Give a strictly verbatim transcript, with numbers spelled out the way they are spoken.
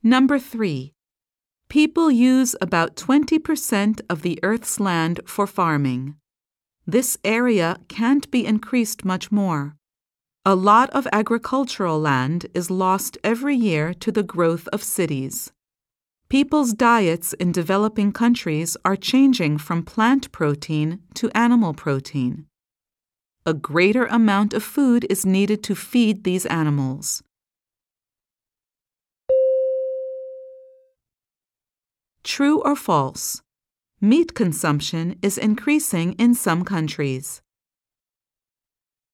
Number three. People use about twenty percent of the Earth's land for farming. This area can't be increased much more. A lot of agricultural land is lost every year to the growth of cities. People's diets in developing countries are changing from plant protein to animal protein. A greater amount of food is needed to feed these animals. True or false? Meat consumption is increasing in some countries.